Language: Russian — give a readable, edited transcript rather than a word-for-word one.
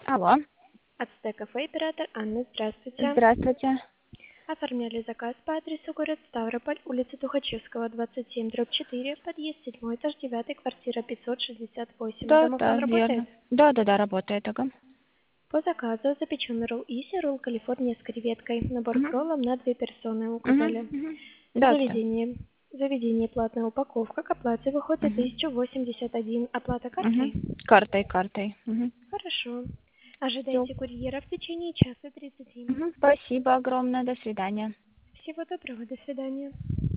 Алло, Ацтек кафе, оператор Анна, здравствуйте. здравствуйте. Оформляли заказ по адресу город Ставрополь, улица Тухачевского, 27/4, подъезд 7, этаж 9, квартира 568. Да, Домофон да, работает? верно. Да, работает, ага. По заказу запеченный ролл Иси, ролл Калифорния с креветкой. Набор к Мгм, роллам на 2 персоны мгм, указали. мгм. Да, да. Заведение. Заведение платная упаковка. К оплате выходит Мгм, 1081. Оплата мгм. картой? Картой. Мгм. Хорошо. Всё. Ожидайте курьера в течение часа 30. Мгм. Спасибо огромное. До свидания. Всего доброго, до свидания.